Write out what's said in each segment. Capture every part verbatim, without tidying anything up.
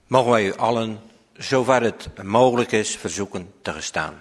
Mogen wij u allen, zover het mogelijk is, verzoeken te gaan staan.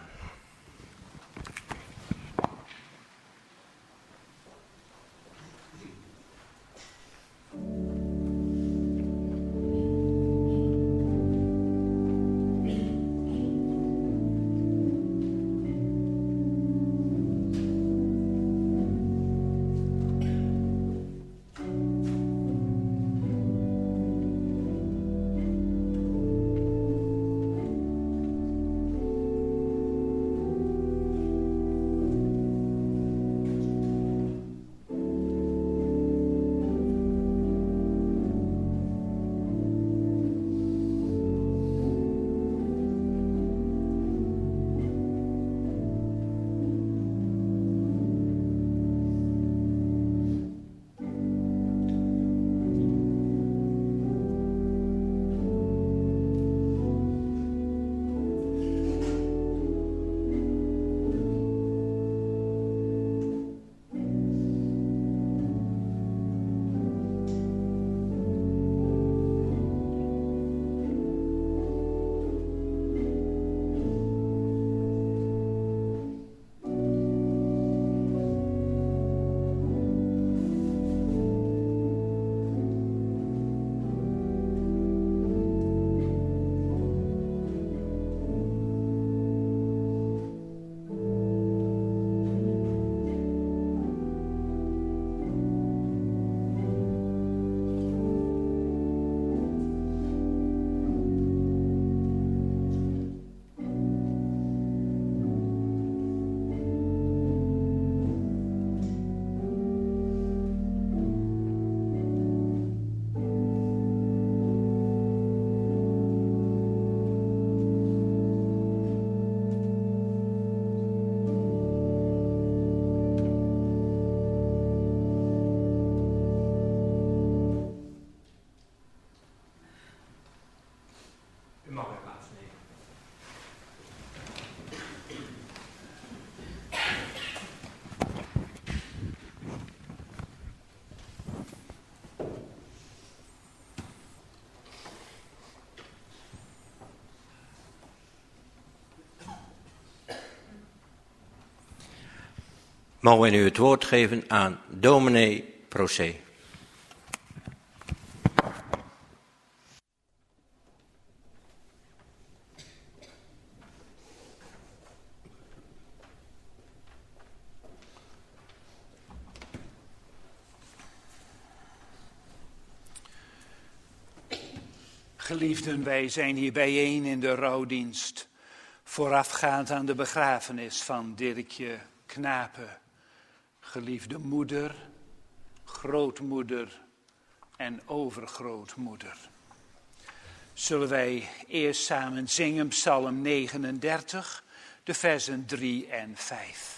Mogen we nu het woord geven aan dominee Procé. Geliefden, wij zijn hier bijeen in de rouwdienst, voorafgaand aan de begrafenis van Dirkje Knapen. Geliefde moeder, grootmoeder en overgrootmoeder. Zullen wij eerst samen zingen Psalm negenendertig, de versen drie en vijf.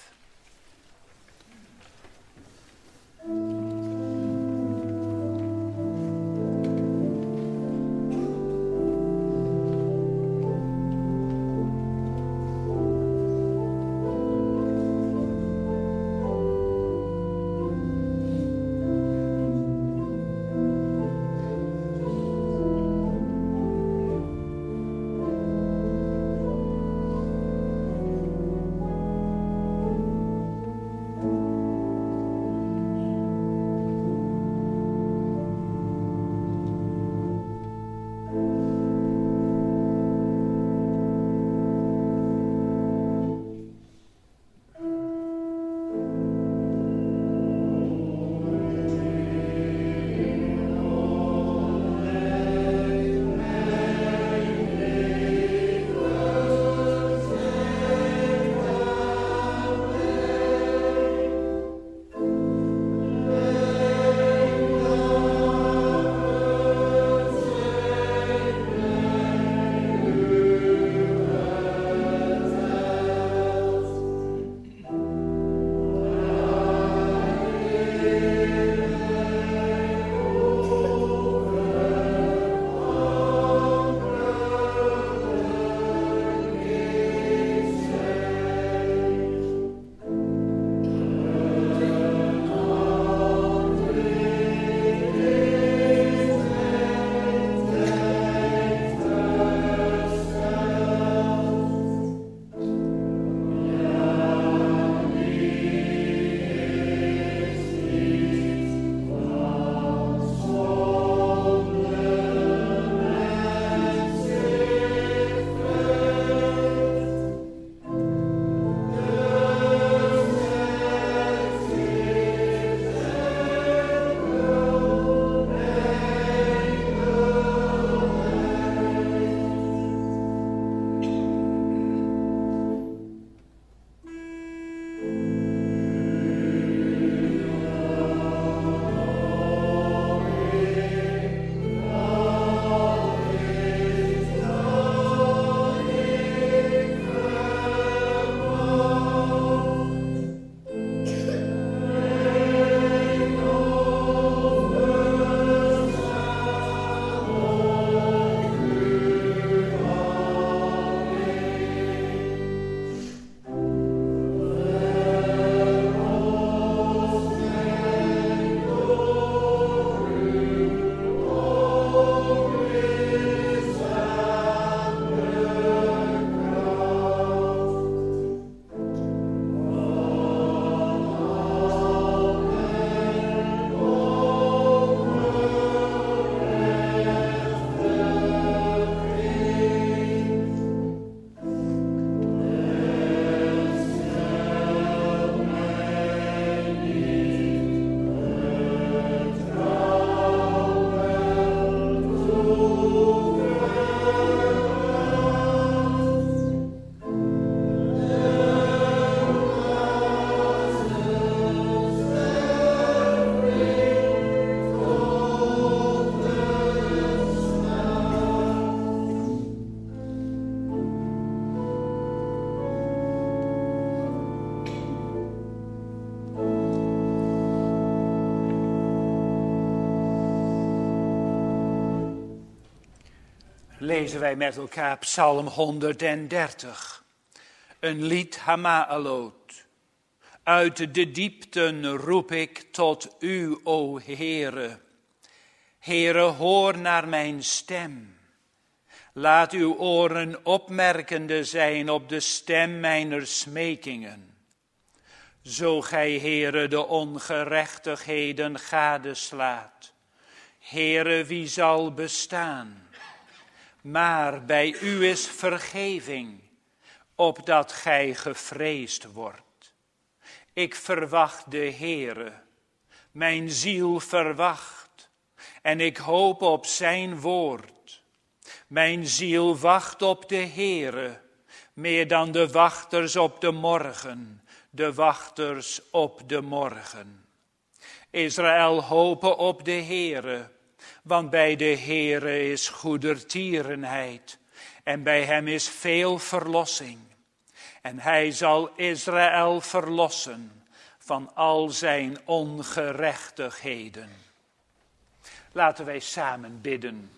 lezen wij met elkaar Psalm honderddertig. Een lied Hama'alot. Uit de diepten roep ik tot u, o Heere. Heere, hoor naar mijn stem. Laat uw oren opmerkende zijn op de stem mijner smekingen. Zo gij, Heere, de ongerechtigheden gadeslaat. Heere, wie zal bestaan? Maar bij u is vergeving, opdat gij gevreesd wordt. Ik verwacht de Heere, mijn ziel verwacht, en ik hoop op zijn woord. Mijn ziel wacht op de Heere, meer dan de wachters op de morgen, de wachters op de morgen. Israël hopen op de Heere, want bij de Heere is goedertierenheid en bij hem is veel verlossing. En hij zal Israël verlossen van al zijn ongerechtigheden. Laten wij samen bidden.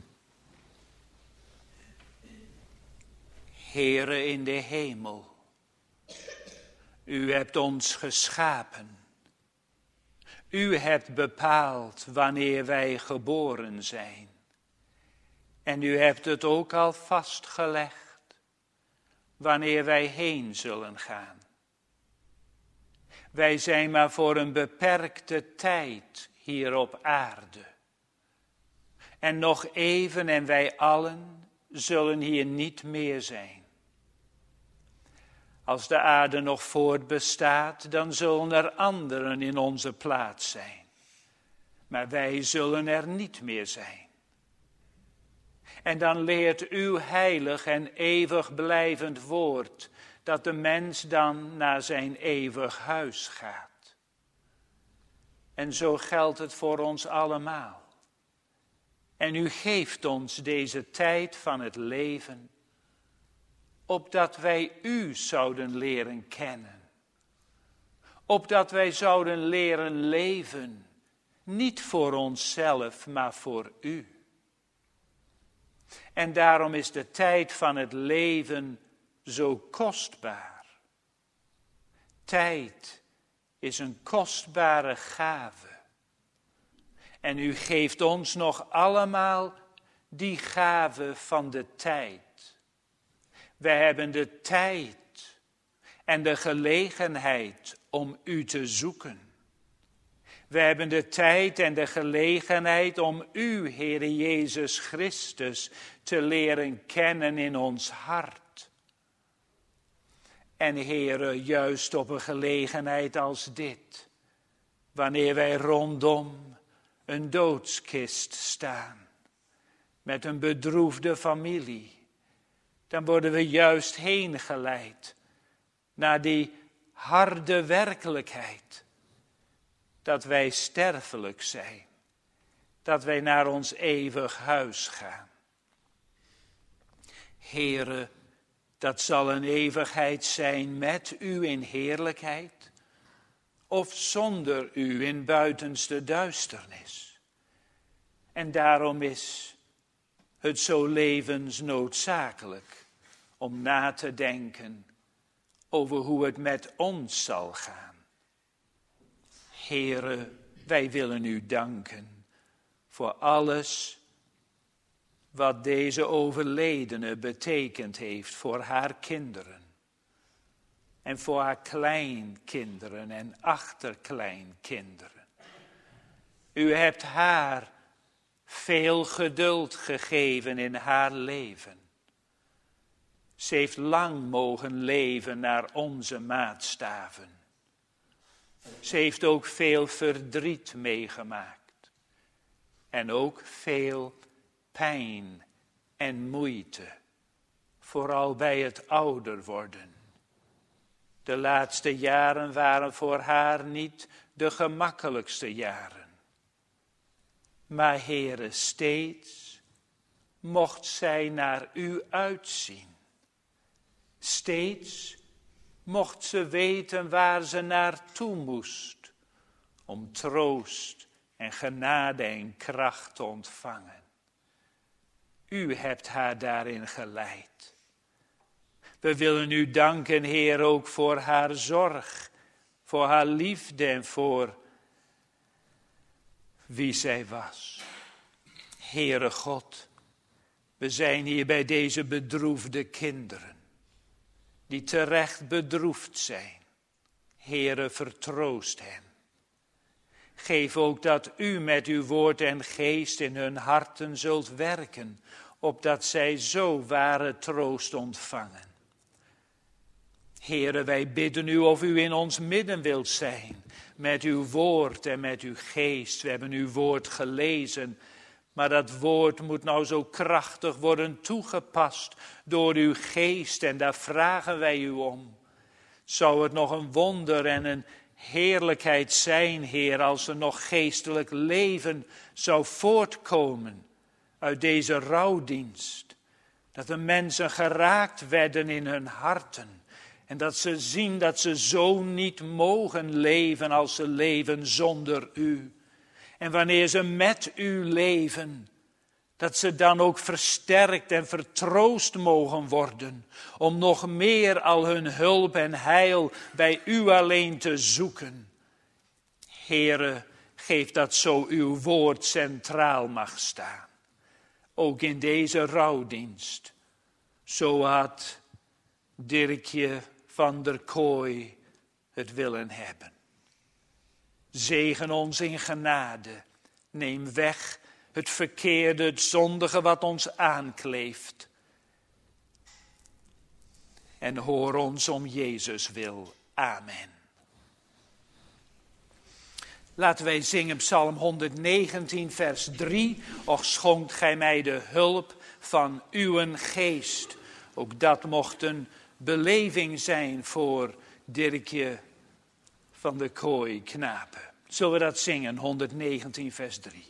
Heere in de hemel, u hebt ons geschapen. U hebt bepaald wanneer wij geboren zijn. En u hebt het ook al vastgelegd wanneer wij heen zullen gaan. Wij zijn maar voor een beperkte tijd hier op aarde. En nog even en wij allen zullen hier niet meer zijn. Als de aarde nog voortbestaat, dan zullen er anderen in onze plaats zijn. Maar wij zullen er niet meer zijn. En dan leert uw heilig en eeuwig blijvend woord dat de mens dan naar zijn eeuwig huis gaat. En zo geldt het voor ons allemaal. En u geeft ons deze tijd van het leven, opdat wij u zouden leren kennen. Opdat wij zouden leren leven, niet voor onszelf, maar voor u. En daarom is de tijd van het leven zo kostbaar. Tijd is een kostbare gave. En u geeft ons nog allemaal die gave van de tijd. Wij hebben de tijd en de gelegenheid om u te zoeken. Wij hebben de tijd en de gelegenheid om u, Heere Jezus Christus, te leren kennen in ons hart. En Heere, juist op een gelegenheid als dit, wanneer wij rondom een doodskist staan, met een bedroefde familie, dan worden we juist heen geleid naar die harde werkelijkheid. Dat wij sterfelijk zijn. Dat wij naar ons eeuwig huis gaan. Heere, dat zal een eeuwigheid zijn met u in heerlijkheid. Of zonder u in buitenste duisternis. En daarom is het zo levensnoodzakelijk om na te denken over hoe het met ons zal gaan. Heere, wij willen u danken voor alles wat deze overledene betekend heeft voor haar kinderen. En voor haar kleinkinderen en achterkleinkinderen. U hebt haar veel geduld gegeven in haar leven. Ze heeft lang mogen leven naar onze maatstaven. Ze heeft ook veel verdriet meegemaakt. En ook veel pijn en moeite. Vooral bij het ouder worden. De laatste jaren waren voor haar niet de gemakkelijkste jaren. Maar Heere, steeds mocht zij naar u uitzien. Steeds mocht ze weten waar ze naartoe moest, om troost en genade en kracht te ontvangen. U hebt haar daarin geleid. We willen u danken, Heer, ook voor haar zorg, voor haar liefde en voor wie zij was. Heere God, we zijn hier bij deze bedroefde kinderen, die terecht bedroefd zijn. Heere, vertroost hen. Geef ook dat u met uw woord en geest in hun harten zult werken, opdat zij zo ware troost ontvangen. Heere, wij bidden u of u in ons midden wilt zijn, met uw woord en met uw geest. We hebben uw woord gelezen, maar dat woord moet nou zo krachtig worden toegepast door uw geest en daar vragen wij u om. Zou het nog een wonder en een heerlijkheid zijn, Heer, als er nog geestelijk leven zou voortkomen uit deze rouwdienst. Dat de mensen geraakt werden in hun harten. En dat ze zien dat ze zo niet mogen leven als ze leven zonder u. En wanneer ze met u leven, dat ze dan ook versterkt en vertroost mogen worden. Om nog meer al hun hulp en heil bij u alleen te zoeken. Heere, geef dat zo uw woord centraal mag staan. Ook in deze rouwdienst. Zo had Dirkje van der Kooi het willen hebben. Zegen ons in genade. Neem weg het verkeerde, het zondige wat ons aankleeft. En hoor ons om Jezus wil. Amen. Laten wij zingen Psalm honderdnegentien vers drie. Och schonkt gij mij de hulp van uw geest. Ook dat mocht een beleving zijn voor Dirkje van der Kooi knapen. Zullen we dat zingen, honderdnegentien vers drie.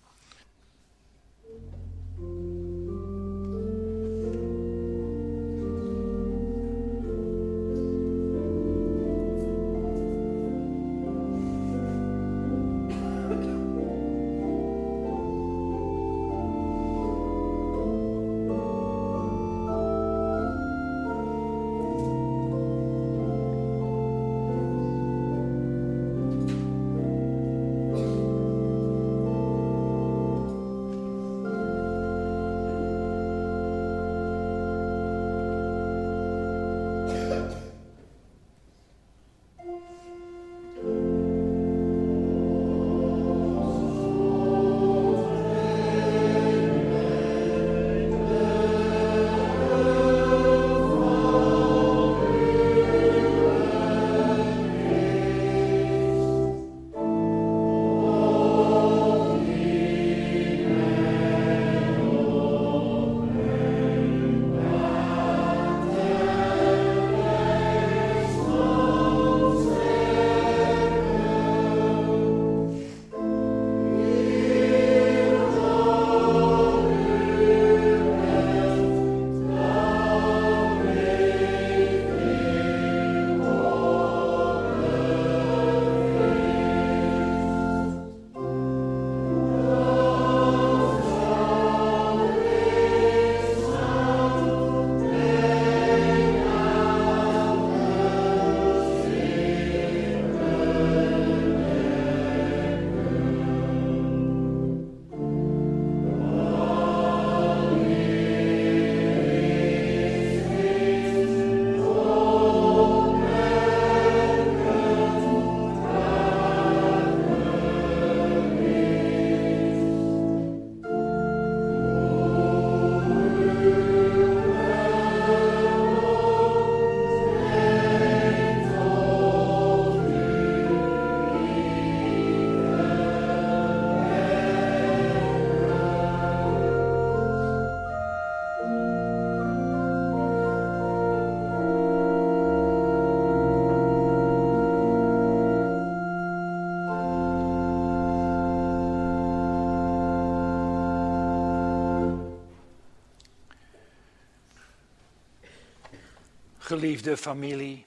Geliefde familie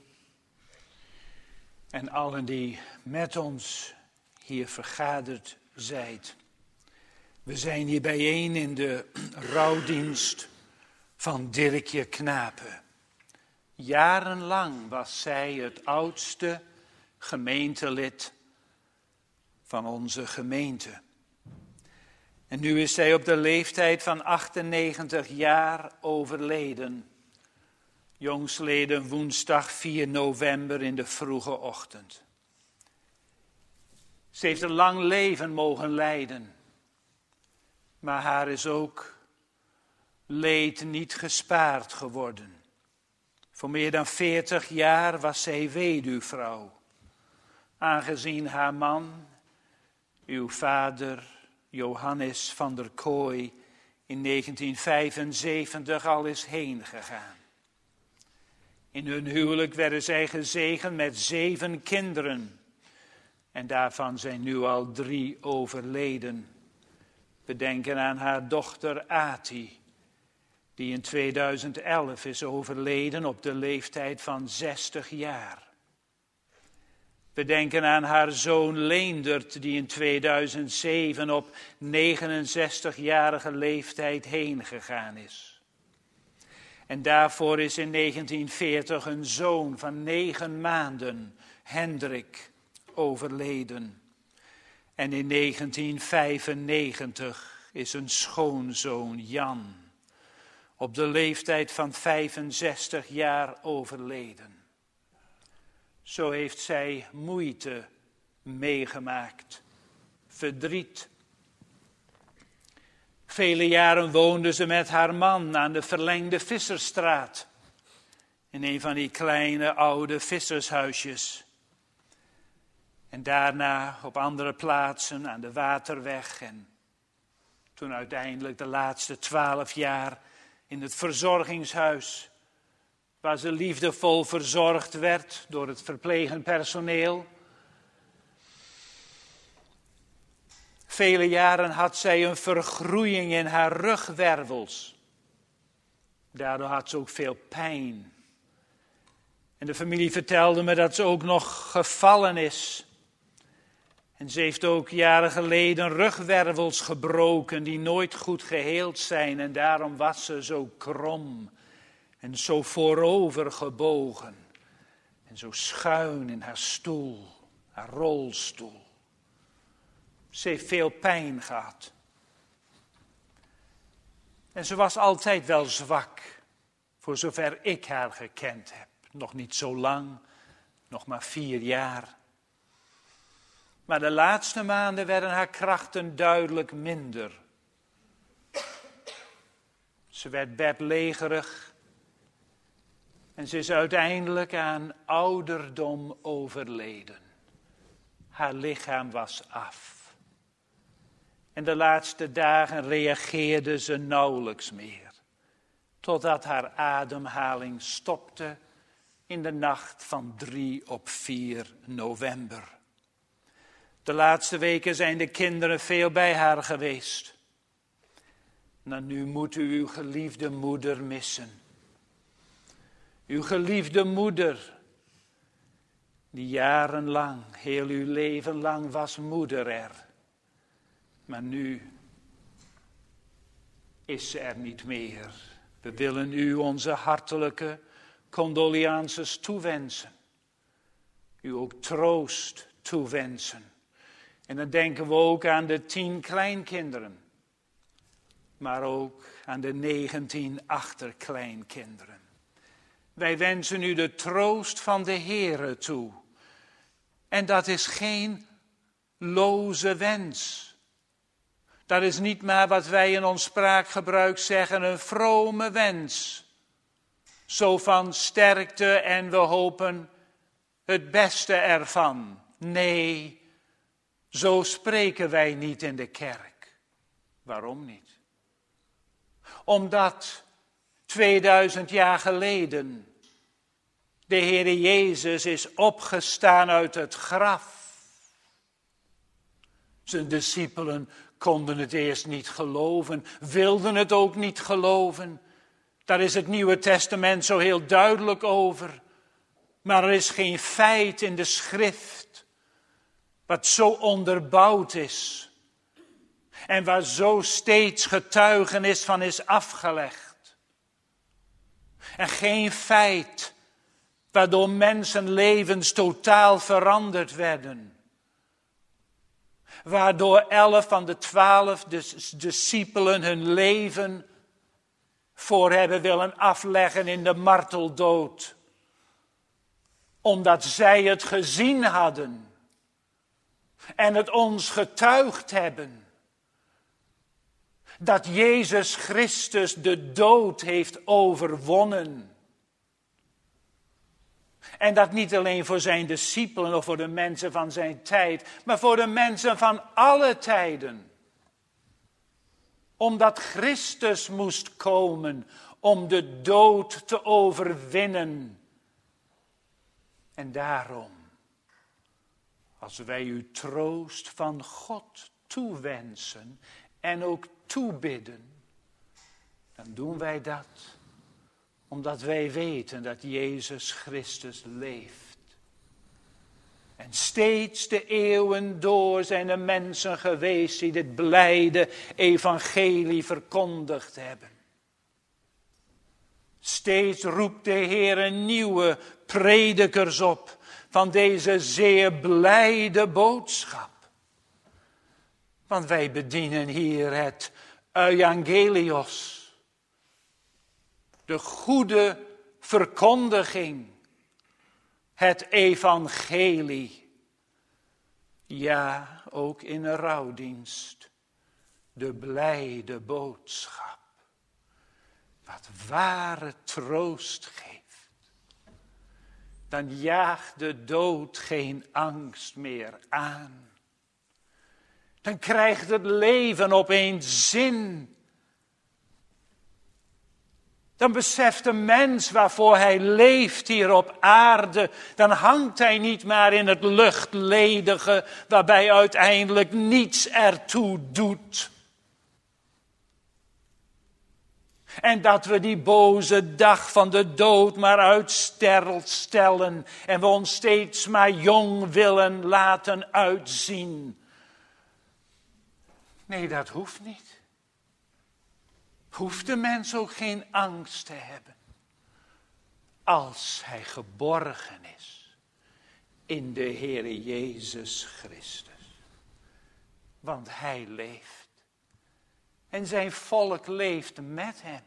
en allen die met ons hier vergaderd zijt. We zijn hier bijeen in de rouwdienst van Dirkje Knapen. Jarenlang was zij het oudste gemeentelid van onze gemeente. En nu is zij op de leeftijd van achtennegentig jaar overleden. Jongstleden woensdag vier november in de vroege ochtend. Ze heeft een lang leven mogen leiden. Maar haar is ook leed niet gespaard geworden. Voor meer dan veertig jaar was zij weduwvrouw. Aangezien haar man, uw vader Johannes van der Kooi, in negentien vijfenzeventig al is heen gegaan. In hun huwelijk werden zij gezegend met zeven kinderen. En daarvan zijn nu al drie overleden. We denken aan haar dochter Ati, die in tweeduizend elf is overleden op de leeftijd van zestig jaar. We denken aan haar zoon Leendert, die in tweeduizend zeven op negenenzestigjarige leeftijd heen gegaan is. En daarvoor is in negentien veertig een zoon van negen maanden, Hendrik, overleden. En in negentien vijfennegentig is een schoonzoon, Jan, op de leeftijd van vijfenzestig jaar overleden. Zo heeft zij moeite meegemaakt, verdriet. Vele jaren woonde ze met haar man aan de verlengde Visserstraat, in een van die kleine oude vissershuisjes. En daarna op andere plaatsen aan de Waterweg en toen uiteindelijk de laatste twaalf jaar in het verzorgingshuis, waar ze liefdevol verzorgd werd door het verplegend personeel. Vele jaren had zij een vergroeiing in haar rugwervels. Daardoor had ze ook veel pijn. En de familie vertelde me dat ze ook nog gevallen is. En ze heeft ook jaren geleden rugwervels gebroken die nooit goed geheeld zijn. En daarom was ze zo krom en zo voorover gebogen. En zo schuin in haar stoel, haar rolstoel. Ze heeft veel pijn gehad. En ze was altijd wel zwak, voor zover ik haar gekend heb. Nog niet zo lang, nog maar vier jaar. Maar de laatste maanden werden haar krachten duidelijk minder. Ze werd bedlegerig en ze is uiteindelijk aan ouderdom overleden. Haar lichaam was af. En de laatste dagen reageerde ze nauwelijks meer. Totdat haar ademhaling stopte in de nacht van drie op vier november. De laatste weken zijn de kinderen veel bij haar geweest. Nou, nu moet u uw geliefde moeder missen. Uw geliefde moeder, die jarenlang, heel uw leven lang was moeder er. Maar nu is ze er niet meer. We willen u onze hartelijke condoliances toewensen. U ook troost toewensen. En dan denken we ook aan de tien kleinkinderen. Maar ook aan de negentien achterkleinkinderen. Wij wensen u de troost van de Heere toe. En dat is geen loze wens. Dat is niet maar wat wij in ons spraakgebruik zeggen, een vrome wens. Zo van sterkte en we hopen het beste ervan. Nee, zo spreken wij niet in de kerk. Waarom niet? Omdat tweeduizend jaar geleden de Heere Jezus is opgestaan uit het graf. Zijn discipelen konden het eerst niet geloven, wilden het ook niet geloven. Daar is het Nieuwe Testament zo heel duidelijk over. Maar er is geen feit in de schrift wat zo onderbouwd is, En waar zo steeds getuigenis van is afgelegd. En geen feit waardoor mensenlevens totaal veranderd werden. Waardoor elf van de twaalf discipelen hun leven voor hebben willen afleggen in de marteldood. Omdat zij het gezien hadden. En het ons getuigd hebben. Dat Jezus Christus de dood heeft overwonnen. En dat niet alleen voor zijn discipelen of voor de mensen van zijn tijd, maar voor de mensen van alle tijden. Omdat Christus moest komen om de dood te overwinnen. En daarom, als wij u troost van God toewensen en ook toebidden, dan doen wij dat omdat wij weten dat Jezus Christus leeft. En steeds de eeuwen door zijn er mensen geweest die dit blijde evangelie verkondigd hebben. Steeds roept de Heer nieuwe predikers op van deze zeer blijde boodschap. Want wij bedienen hier het euangelios. De goede verkondiging. Het evangelie. Ja, ook in een rouwdienst. De blijde boodschap. Wat ware troost geeft. Dan jaagt de dood geen angst meer aan. Dan krijgt het leven opeens zin. Dan beseft de mens waarvoor hij leeft hier op aarde. Dan hangt hij niet maar in het luchtledige waarbij uiteindelijk niets ertoe doet. En dat we die boze dag van de dood maar uitstellen. En we ons steeds maar jong willen laten uitzien. Nee, dat hoeft niet. Hoeft de mens ook geen angst te hebben. Als hij geborgen is in de Heere Jezus Christus. Want hij leeft. En zijn volk leeft met hem.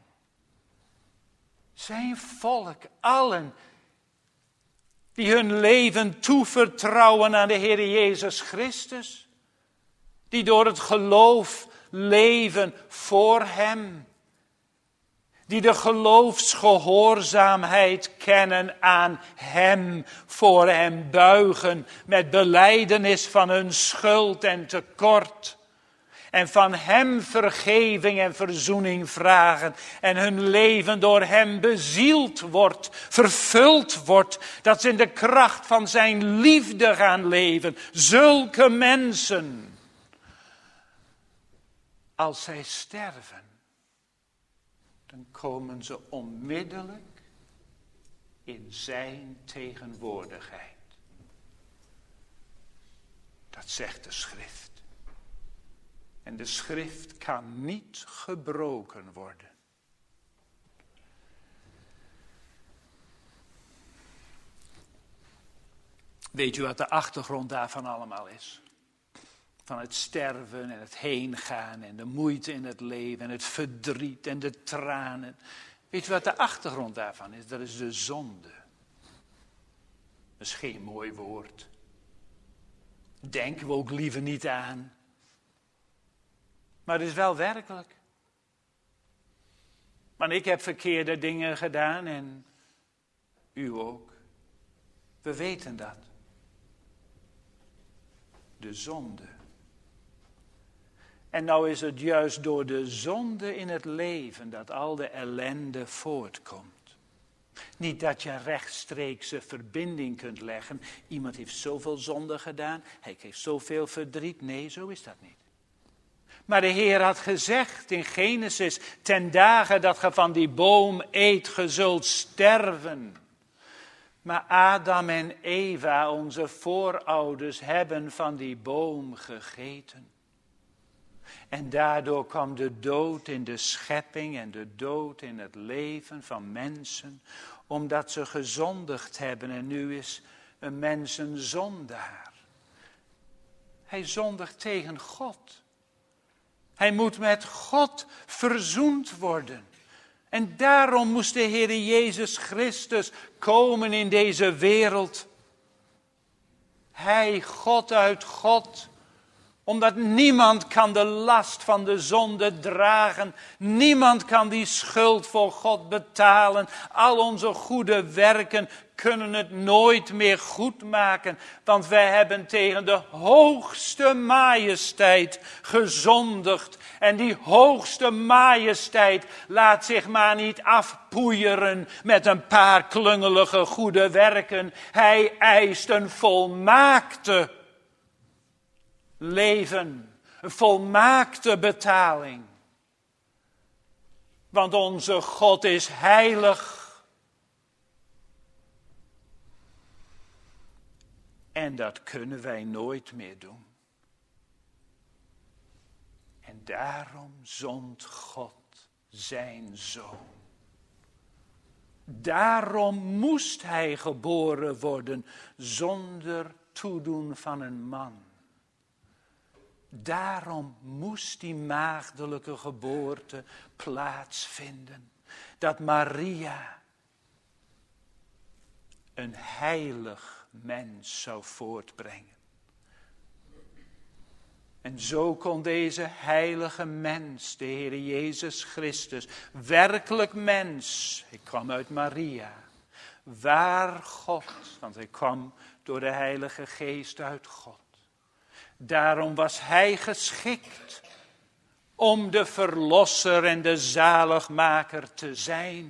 Zijn volk, allen die hun leven toevertrouwen aan de Heere Jezus Christus. Die door het geloof leven voor hem. Die de geloofsgehoorzaamheid kennen aan hem, voor hem buigen met belijdenis van hun schuld en tekort. En van hem vergeving en verzoening vragen. En hun leven door hem bezield wordt, vervuld wordt. Dat ze in de kracht van zijn liefde gaan leven. Zulke mensen, als zij sterven, dan komen ze onmiddellijk in zijn tegenwoordigheid. Dat zegt de schrift. En de schrift kan niet gebroken worden. Weet u wat de achtergrond daarvan allemaal is? Van het sterven en het heengaan en de moeite in het leven en het verdriet en de tranen. Weet u wat de achtergrond daarvan is? Dat is de zonde. Dat is geen mooi woord. Denken we ook liever niet aan. Maar het is wel werkelijk. Want ik heb verkeerde dingen gedaan en u ook. We weten dat. De zonde. En nou is het juist door de zonde in het leven dat al de ellende voortkomt. Niet dat je rechtstreekse verbinding kunt leggen. Iemand heeft zoveel zonde gedaan, hij heeft zoveel verdriet. Nee, zo is dat niet. Maar de Heer had gezegd in Genesis, ten dagen dat ge van die boom eet, ge zult sterven. Maar Adam en Eva, onze voorouders, hebben van die boom gegeten. En daardoor kwam de dood in de schepping en de dood in het leven van mensen, omdat ze gezondigd hebben en nu is een mens een zondaar. Hij zondigt tegen God. Hij moet met God verzoend worden. En daarom moest de Heer Jezus Christus komen in deze wereld. Hij, God uit God, omdat niemand kan de last van de zonde dragen. Niemand kan die schuld voor God betalen. Al onze goede werken kunnen het nooit meer goed maken. Want wij hebben tegen de hoogste majesteit gezondigd. En die hoogste majesteit laat zich maar niet afpoeieren met een paar klungelige goede werken. Hij eist een volmaakte leven, een volmaakte betaling. Want onze God is heilig. En dat kunnen wij nooit meer doen. En daarom zond God zijn zoon. Daarom moest hij geboren worden zonder toedoen van een man. Daarom moest die maagdelijke geboorte plaatsvinden. Dat Maria een heilig mens zou voortbrengen. En zo kon deze heilige mens, de Heer Jezus Christus, werkelijk mens, hij kwam uit Maria, waar God, want hij kwam door de Heilige Geest uit God. Daarom was hij geschikt om de verlosser en de zaligmaker te zijn.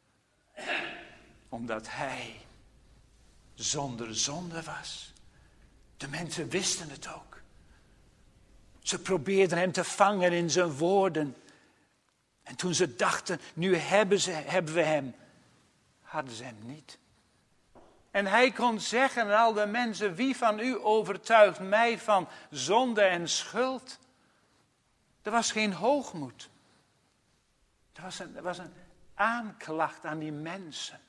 Omdat hij zonder zonde was. De mensen wisten het ook. Ze probeerden hem te vangen in zijn woorden. En toen ze dachten, nu hebben, ze, hebben we hem, hadden ze hem niet. En hij kon zeggen aan al de mensen, wie van u overtuigt mij van zonde en schuld? Er was geen hoogmoed. Er was een, er was een aanklacht aan die mensen.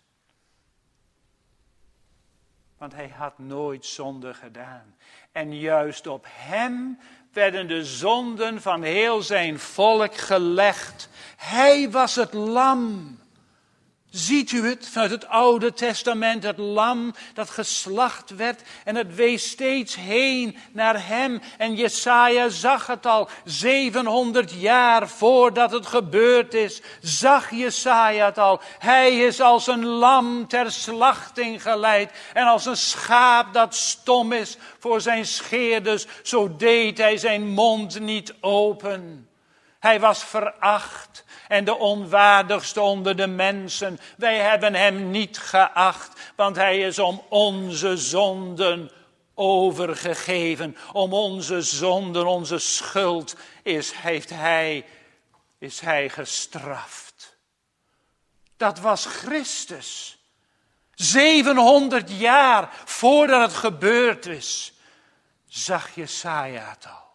Want hij had nooit zonde gedaan. En juist op hem werden de zonden van heel zijn volk gelegd. Hij was het lam. Ziet u het vanuit het Oude Testament, het lam dat geslacht werd en het wees steeds heen naar hem. En Jesaja zag het al, zevenhonderd jaar voordat het gebeurd is, zag Jesaja het al. Hij is als een lam ter slachting geleid en als een schaap dat stom is voor zijn scheerders, zo deed hij zijn mond niet open. Hij was veracht en de onwaardigste onder de mensen. Wij hebben hem niet geacht, want hij is om onze zonden overgegeven. Om onze zonden, onze schuld is, heeft hij, is hij gestraft. Dat was Christus. zevenhonderd jaar voordat het gebeurd is, zag Jesaja het al.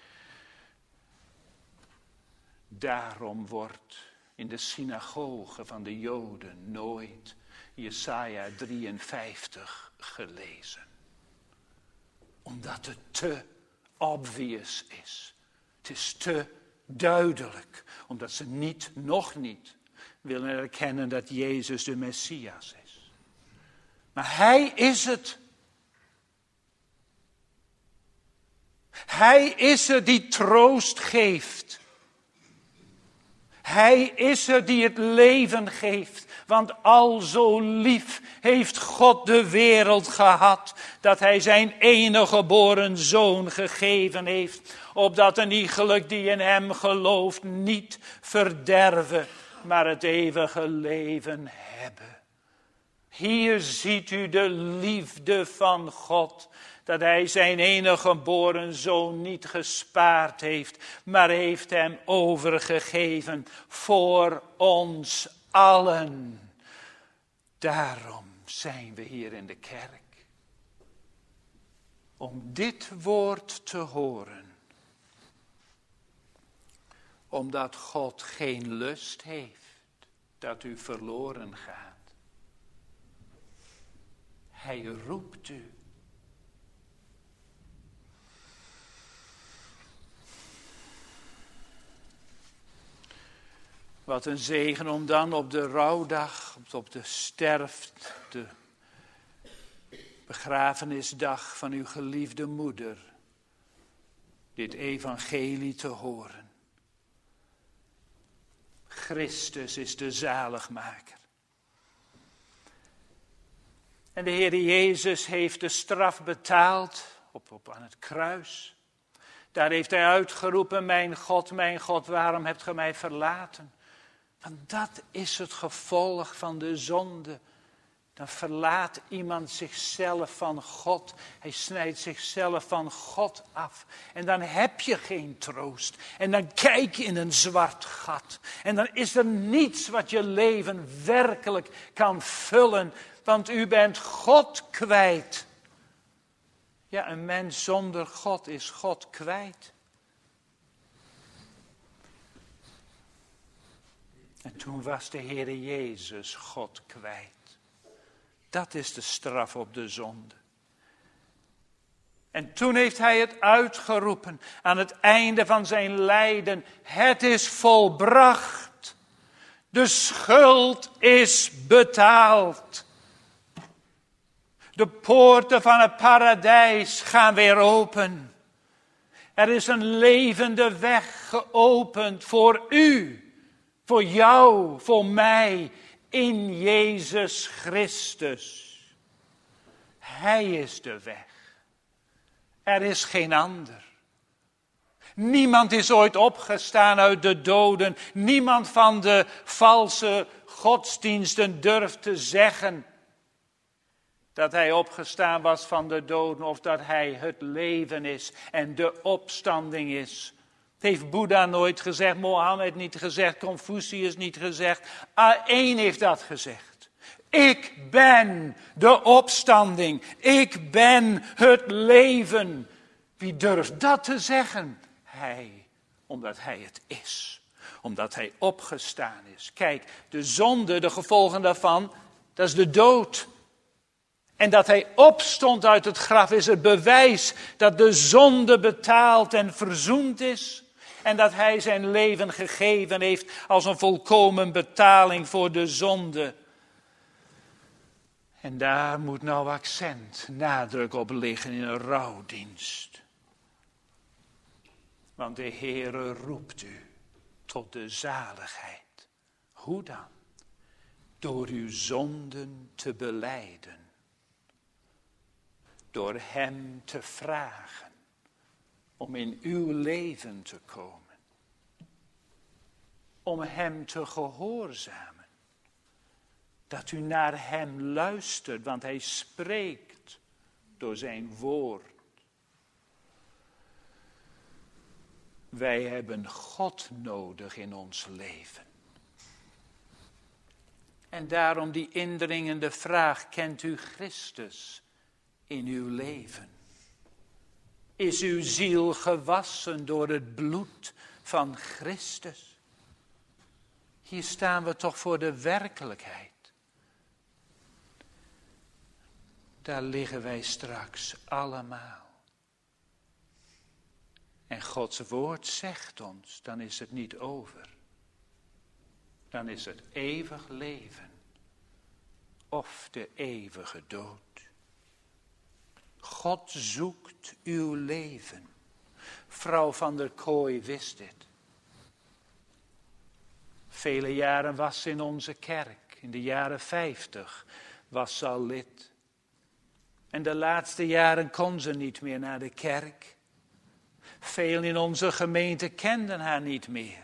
Daarom wordt in de synagoge van de Joden nooit Jesaja drieënvijftig gelezen. Omdat het te obvious is. Het is te duidelijk. Omdat ze niet, nog niet, willen erkennen dat Jezus de Messias is. Maar hij is het. Hij is het die troost geeft. Hij is het die het leven geeft. Want al zo lief heeft God de wereld gehad, dat hij zijn enige geboren zoon gegeven heeft, opdat een iegelijk die in hem gelooft niet verderven, maar het eeuwige leven hebben. Hier ziet u de liefde van God, dat hij zijn enige geboren zoon niet gespaard heeft, maar heeft hem overgegeven voor ons allen. Daarom zijn we hier in de kerk. Om dit woord te horen. Omdat God geen lust heeft dat u verloren gaat. Hij roept u. Wat een zegen om dan op de rouwdag, op de sterft, de begrafenisdag van uw geliefde moeder, dit evangelie te horen. Christus is de zaligmaker. En de Heer Jezus heeft de straf betaald op, op aan het kruis. Daar heeft hij uitgeroepen, mijn God, mijn God, waarom hebt ge mij verlaten? Want dat is het gevolg van de zonde. Dan verlaat iemand zichzelf van God. Hij snijdt zichzelf van God af. En dan heb je geen troost. En dan kijk je in een zwart gat. En dan is er niets wat je leven werkelijk kan vullen. Want u bent God kwijt. Ja, een mens zonder God is God kwijt. En toen was de Heere Jezus God kwijt. Dat is de straf op de zonde. En toen heeft hij het uitgeroepen aan het einde van zijn lijden. Het is volbracht. De schuld is betaald. De poorten van het paradijs gaan weer open. Er is een levende weg geopend voor u, voor jou, voor mij, in Jezus Christus. Hij is de weg. Er is geen ander. Niemand is ooit opgestaan uit de doden. Niemand van de valse godsdiensten durft te zeggen dat hij opgestaan was van de doden of dat hij het leven is en de opstanding is. Het heeft Boeddha nooit gezegd, Mohammed niet gezegd, Confucius niet gezegd. Eén heeft dat gezegd. Ik ben de opstanding. Ik ben het leven. Wie durft dat te zeggen? Hij, omdat hij het is. Omdat hij opgestaan is. Kijk, de zonde, de gevolgen daarvan, dat is de dood. En dat hij opstond uit het graf is het bewijs dat de zonde betaald en verzoend is. En dat hij zijn leven gegeven heeft als een volkomen betaling voor de zonde. En daar moet nou accent, nadruk op liggen in een rouwdienst. Want de Heere roept u tot de zaligheid. Hoe dan? Door uw zonden te belijden. Door hem te vragen om in uw leven te komen. Om hem te gehoorzamen. Dat u naar hem luistert, want hij spreekt door zijn woord. Wij hebben God nodig in ons leven. En daarom die indringende vraag, kent u Christus in uw leven? Is uw ziel gewassen door het bloed van Christus? Hier staan we toch voor de werkelijkheid. Daar liggen wij straks allemaal. En Gods woord zegt ons, dan is het niet over. Dan is het eeuwig leven of de eeuwige dood. God zoekt uw leven. Vrouw van der Kooi wist dit. Vele jaren was ze in onze kerk. In de jaren vijftig was ze al lid. En de laatste jaren kon ze niet meer naar de kerk. Velen in onze gemeente kenden haar niet meer.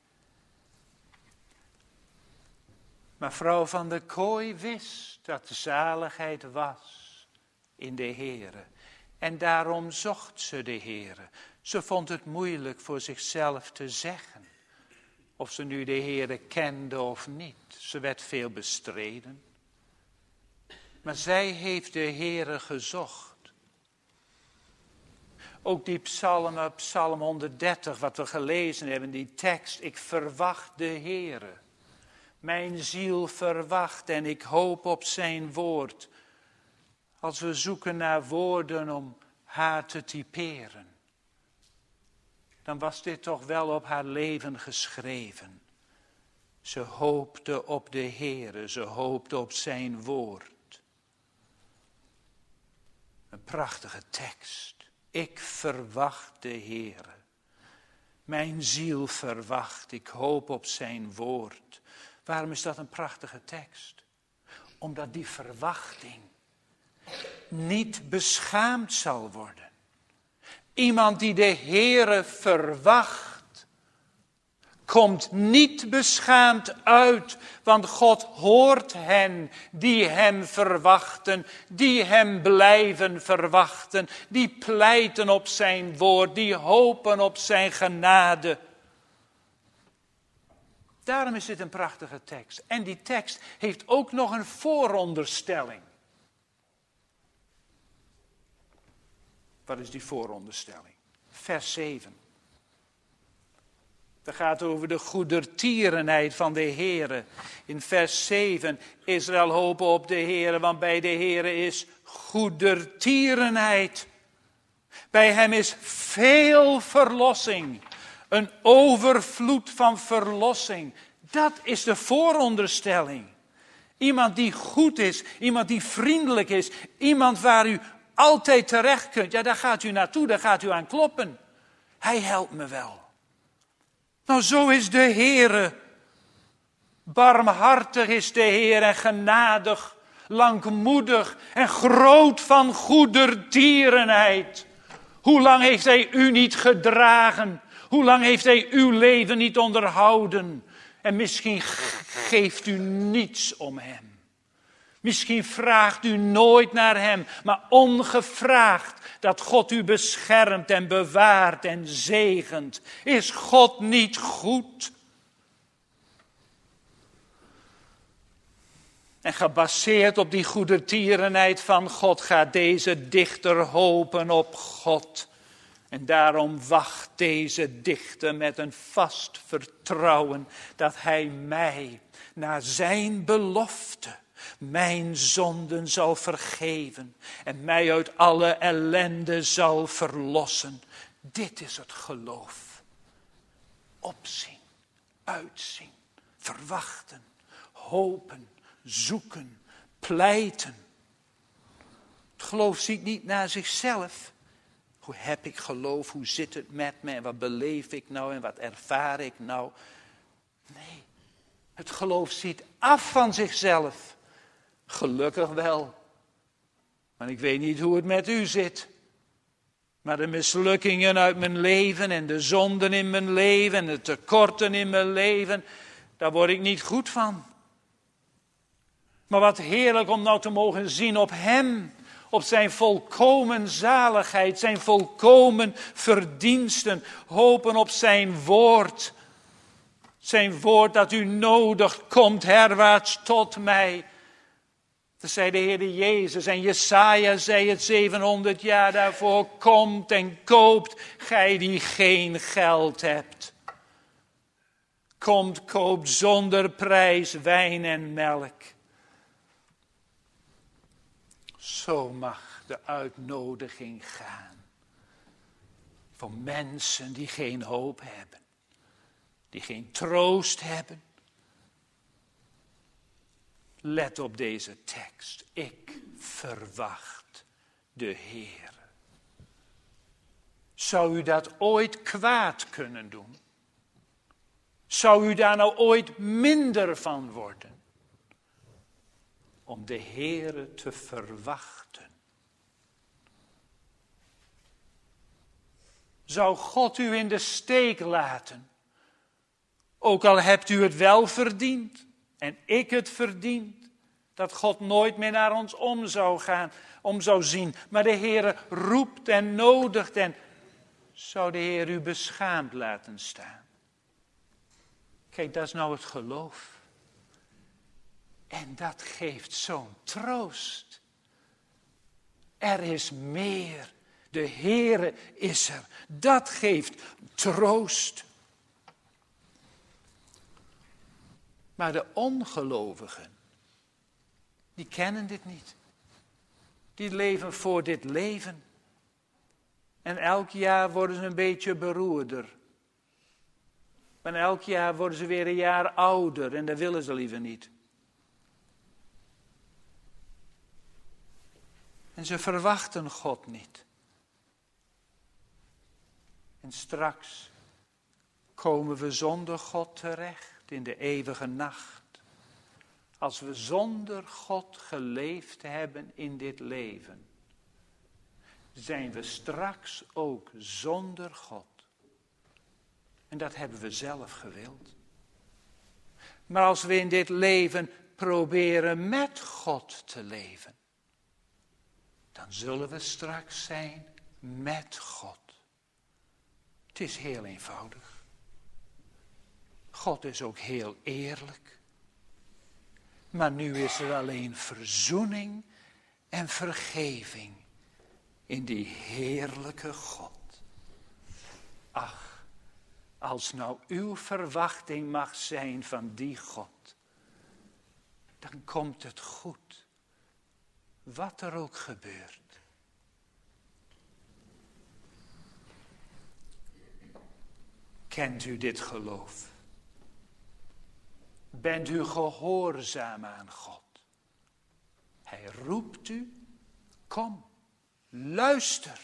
Maar vrouw van der Kooi wist dat de zaligheid was in de Heere. En daarom zocht ze de Heere. Ze vond het moeilijk voor zichzelf te zeggen. Of ze nu de Heere kende of niet. Ze werd veel bestreden. Maar zij heeft de Heere gezocht. Ook die psalm, psalm honderddertig, wat we gelezen hebben, die tekst. Ik verwacht de Heere. Mijn ziel verwacht en ik hoop op zijn woord. Als we zoeken naar woorden om haar te typeren, dan was dit toch wel op haar leven geschreven. Ze hoopte op de Heere, ze hoopte op zijn woord. Een prachtige tekst. Ik verwacht de Heere. Mijn ziel verwacht, ik hoop op zijn woord. Waarom is dat een prachtige tekst? Omdat die verwachting niet beschaamd zal worden. Iemand die de Heere verwacht, komt niet beschaamd uit, want God hoort hen die hem verwachten, die hem blijven verwachten, die pleiten op zijn woord, die hopen op zijn genade. Daarom is dit een prachtige tekst. En die tekst heeft ook nog een vooronderstelling. Wat is die vooronderstelling? Vers zeven. Dat gaat over de goedertierenheid van de Heere. In vers zeven, Israël hopen op de Heere, want bij de Heere is goedertierenheid. Bij hem is veel verlossing. Een overvloed van verlossing. Dat is de vooronderstelling. Iemand die goed is, iemand die vriendelijk is, iemand waar u altijd terecht kunt. Ja, daar gaat u naartoe, daar gaat u aan kloppen. Hij helpt me wel. Nou, zo is de Heere. Barmhartig is de Heer en genadig, langmoedig en groot van goedertierenheid. Hoe lang heeft hij u niet gedragen? Hoe lang heeft hij uw leven niet onderhouden? En misschien geeft u niets om hem. Misschien vraagt u nooit naar hem, maar ongevraagd dat God u beschermt en bewaart en zegent. Is God niet goed? En gebaseerd op die goedertierenheid van God gaat deze dichter hopen op God. En daarom wacht deze dichter met een vast vertrouwen dat hij mij naar zijn belofte mijn zonden zal vergeven en mij uit alle ellende zal verlossen. Dit is het geloof. Opzien, uitzien, verwachten, hopen, zoeken, pleiten. Het geloof ziet niet naar zichzelf. Hoe heb ik geloof? Hoe zit het met me? En wat beleef ik nou? En wat ervaar ik nou? Nee, het geloof ziet af van zichzelf. Gelukkig wel. Maar ik weet niet hoe het met u zit. Maar de mislukkingen uit mijn leven en de zonden in mijn leven en de tekorten in mijn leven, daar word ik niet goed van. Maar wat heerlijk om nou te mogen zien op hem, op zijn volkomen zaligheid, zijn volkomen verdiensten, hopen op zijn woord. Zijn woord dat u nodigt, komt herwaarts tot mij. Dat zei de Heer Jezus en Jesaja zei het zevenhonderd jaar daarvoor. Komt en koopt, gij die geen geld hebt. Komt, koopt zonder prijs wijn en melk. Zo mag de uitnodiging gaan. Voor mensen die geen hoop hebben. Die geen troost hebben. Let op deze tekst. Ik verwacht de Heer. Zou u dat ooit kwaad kunnen doen? Zou u daar nou ooit minder van worden? Om de Heere te verwachten. Zou God u in de steek laten? Ook al hebt u het wel verdiend. En ik het verdiend. Dat God nooit meer naar ons om zou gaan. Om zou zien. Maar de Heere roept en nodigt. En zou de Heer u beschaamd laten staan. Kijk, dat is nou het geloof. En dat geeft zo'n troost. Er is meer De Heere is er. Dat geeft troost. Maar de ongelovigen, die kennen dit niet. Die leven voor dit leven. En elk jaar worden ze een beetje beroerder. En elk jaar worden ze weer een jaar ouder en dat willen ze liever niet. En ze verwachten God niet. En straks komen we zonder God terecht in de eeuwige nacht. Als we zonder God geleefd hebben in dit leven, zijn we straks ook zonder God. En dat hebben we zelf gewild. Maar als we in dit leven proberen met God te leven, dan zullen we straks zijn met God. Het is heel eenvoudig. God is ook heel eerlijk. Maar nu is er alleen verzoening en vergeving in die heerlijke God. Ach, als nou uw verwachting mag zijn van die God, dan komt het goed, wat er ook gebeurt. Kent u dit geloof? Bent u gehoorzaam aan God? Hij roept u, kom, luister.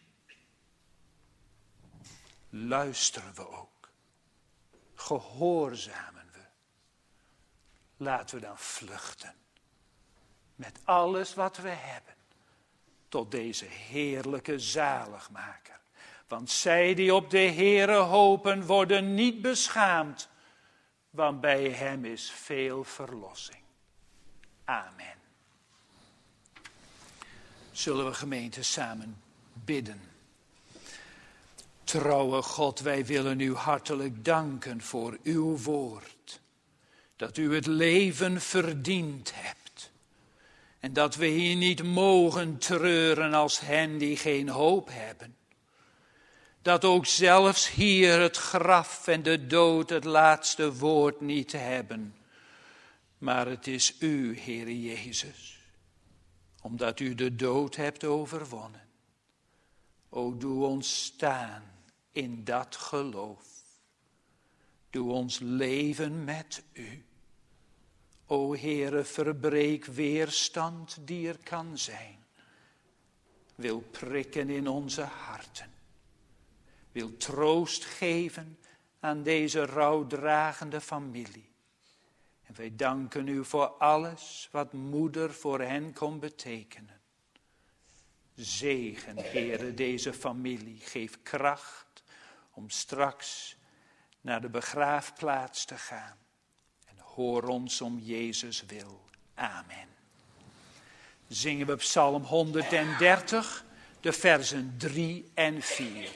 Luisteren we ook? Gehoorzamen we? Laten we dan vluchten. Met alles wat we hebben. Tot deze heerlijke zaligmaker. Want zij die op de Heere hopen worden niet beschaamd. Want bij hem is veel verlossing. Amen. Zullen we gemeente samen bidden. Trouwe God, wij willen u hartelijk danken voor uw woord. Dat u het leven verdiend hebt. En dat we hier niet mogen treuren als hen die geen hoop hebben. Dat ook zelfs hier het graf en de dood het laatste woord niet hebben. Maar het is u, Heere Jezus, omdat u de dood hebt overwonnen. O, doe ons staan in dat geloof. Doe ons leven met u. O Heere, verbreek weerstand die er kan zijn. Wil prikken in onze harten. Wil troost geven aan deze rouwdragende familie. En wij danken u voor alles wat moeder voor hen kon betekenen. Zegen, Heere, deze familie. Geef kracht om straks naar de begraafplaats te gaan. En hoor ons om Jezus wil. Amen. Zingen we Psalm honderddertig, de versen drie en vier.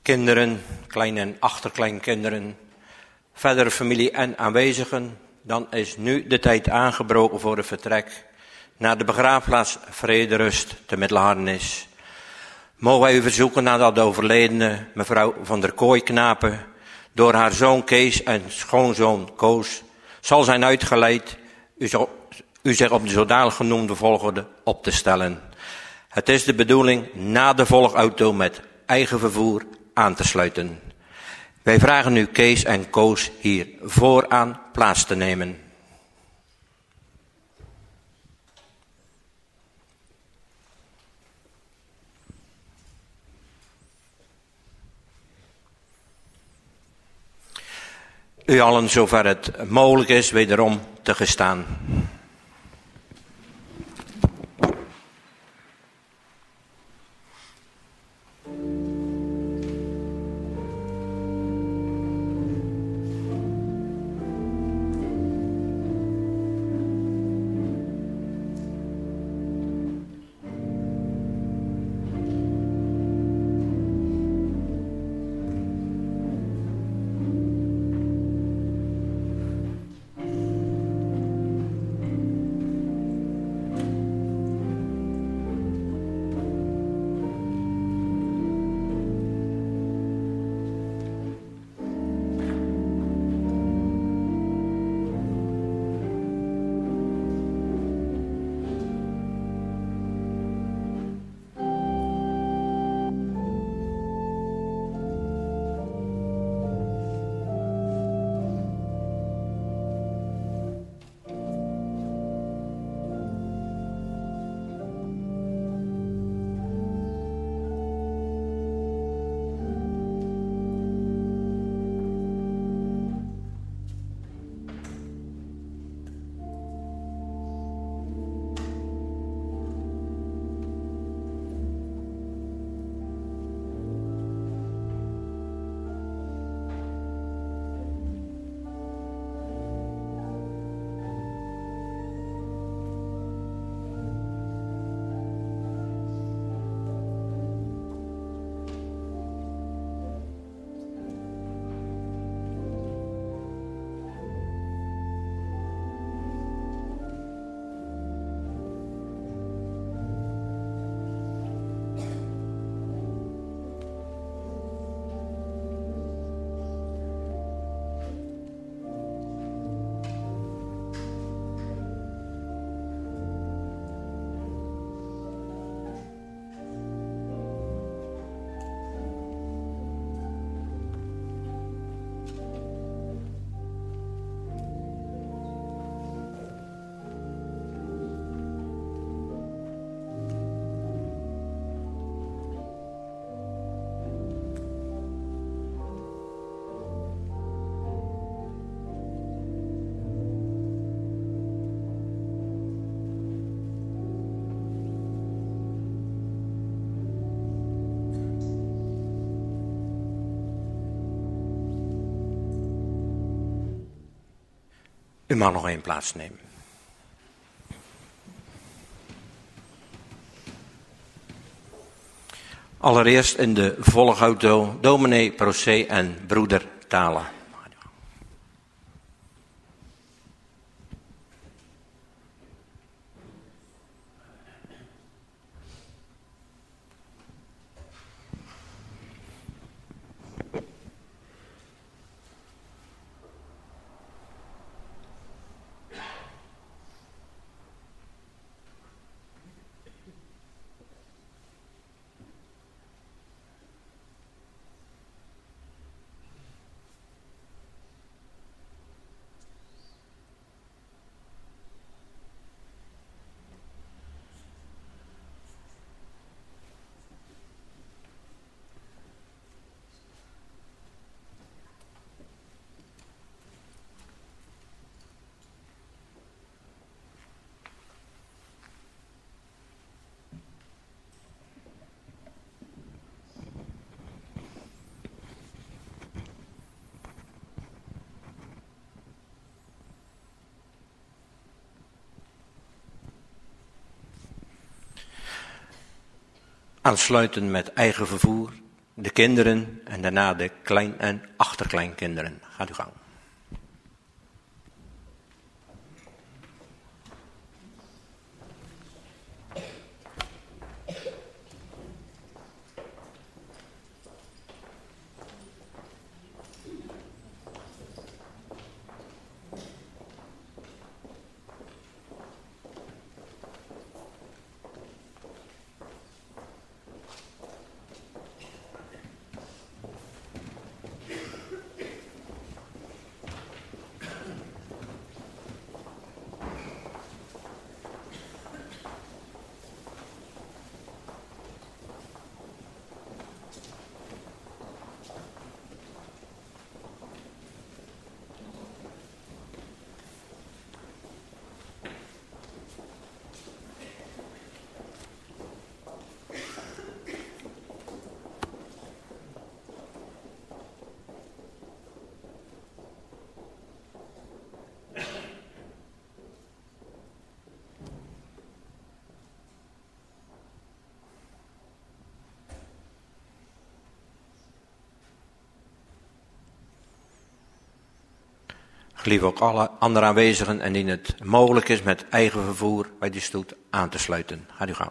kinderen, klein- en achterkleinkinderen, verdere familie en aanwezigen, dan is nu de tijd aangebroken voor het vertrek naar de begraafplaats Vrederust te Middelharnis. Mogen wij u verzoeken nadat de overledene mevrouw van der Kooi Knapen door haar zoon Kees en schoonzoon Koos zal zijn uitgeleid u, zo, u zich op de zodanig genoemde volgorde op te stellen. Het is de bedoeling na de volgauto met eigen vervoer aan te sluiten. Wij vragen nu Kees en Koos hier vooraan plaats te nemen. U allen, zover het mogelijk is, wederom te gestaan. U mag nog één plaats nemen. Allereerst in de volgauto dominee Procé en broeder Thala. Aansluiten met eigen vervoer de kinderen en daarna de klein- en achterkleinkinderen. Gaat u gang. Gelieve ook alle andere aanwezigen en indien het mogelijk is met eigen vervoer bij die stoet aan te sluiten. Gaat u gang.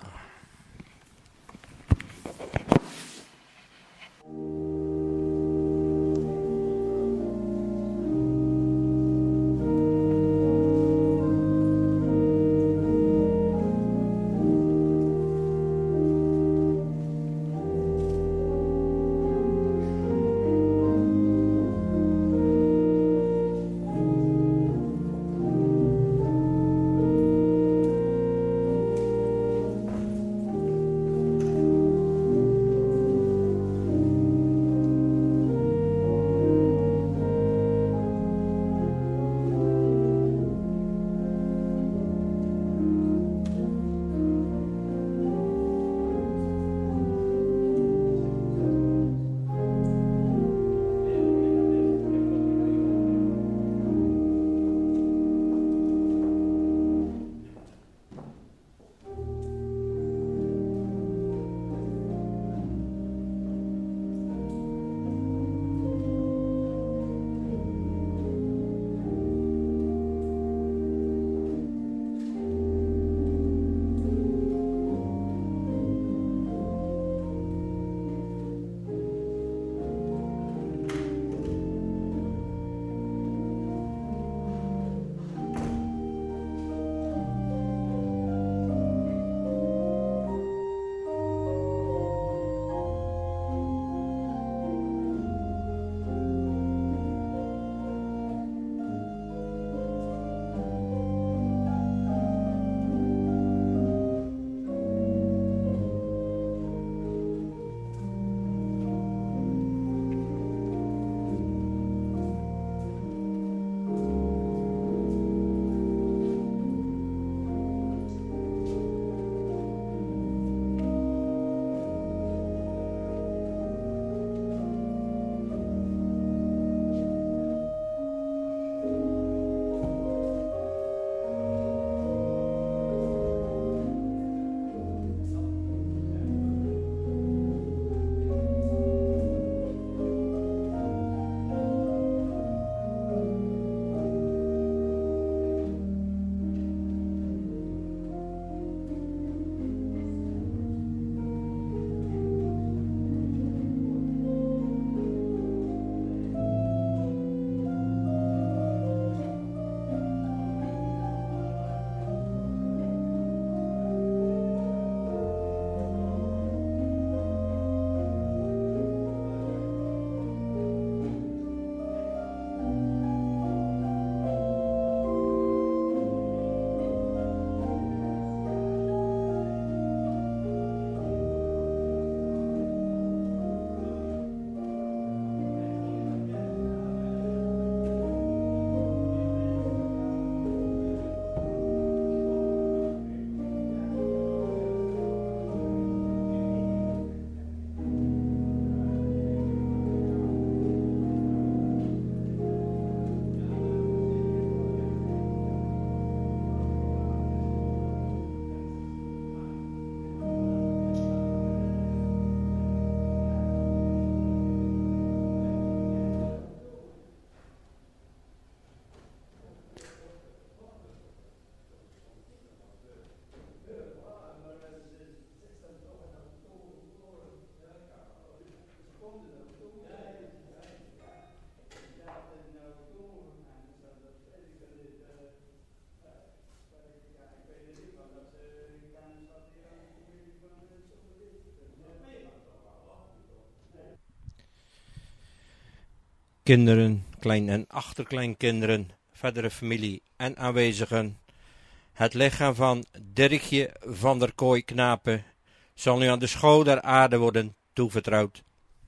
kinderen, klein- en achterkleinkinderen, verdere familie en aanwezigen. Het lichaam van Dirkje van der Kooi-Knapen zal nu aan de schouw der aarde worden toevertrouwd.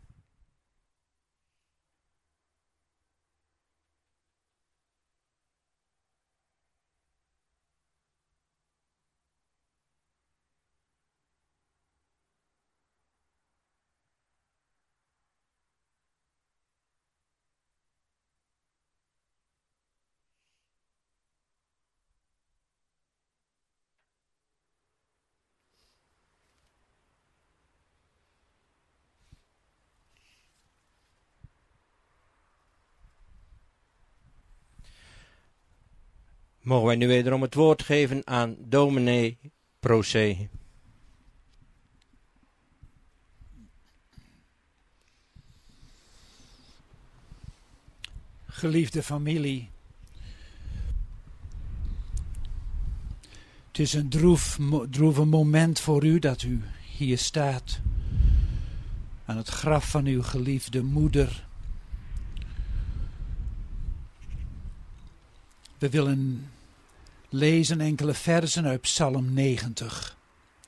Mogen wij nu wederom het woord geven aan dominee Procé. Geliefde familie, het is een droef, droeve moment voor u dat u hier staat aan het graf van uw geliefde moeder. We willen lezen enkele versen uit Psalm negentig.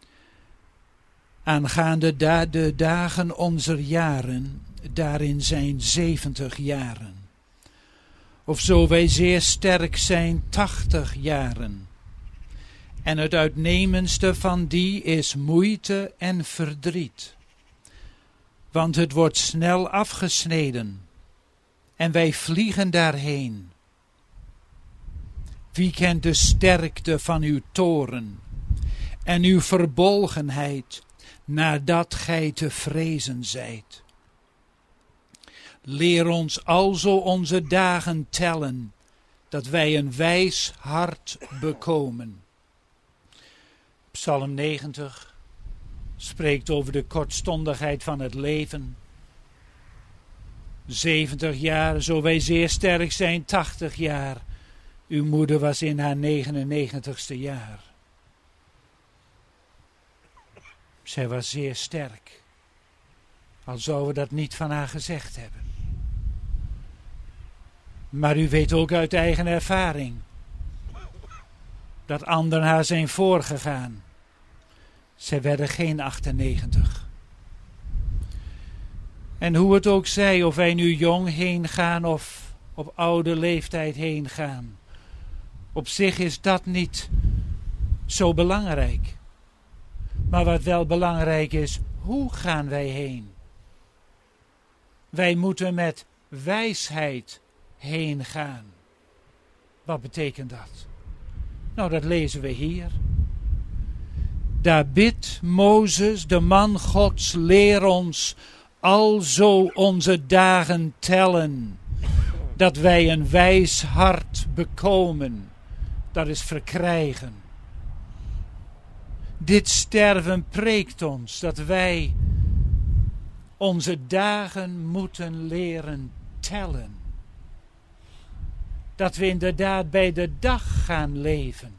Aangaande da- de dagen onzer jaren, daarin zijn zeventig jaren. Of zo wij zeer sterk zijn, tachtig jaren. En het uitnemendste van die is moeite en verdriet. Want het wordt snel afgesneden en wij vliegen daarheen. Wie kent de sterkte van uw toren en uw verbolgenheid, nadat gij te vrezen zijt? Leer ons alzo onze dagen tellen, dat wij een wijs hart bekomen. Psalm negentig spreekt over de kortstondigheid van het leven. zeventig jaar, zo wij zeer sterk zijn, tachtig jaar. Uw moeder was in haar negenennegentigste jaar. Zij was zeer sterk. Al zouden we dat niet van haar gezegd hebben. Maar u weet ook uit eigen ervaring dat anderen haar zijn voorgegaan. Zij werden geen achtennegentig. En hoe het ook zij, of wij nu jong heen gaan of op oude leeftijd heen gaan, op zich is dat niet zo belangrijk. Maar wat wel belangrijk is, hoe gaan wij heen? Wij moeten met wijsheid heen gaan. Wat betekent dat? Nou, dat lezen we hier. Daar bidt Mozes, de man Gods, leer ons alzo onze dagen tellen, dat wij een wijs hart bekomen, dat is verkrijgen. Dit sterven preekt ons dat wij onze dagen moeten leren tellen. Dat we inderdaad bij de dag gaan leven.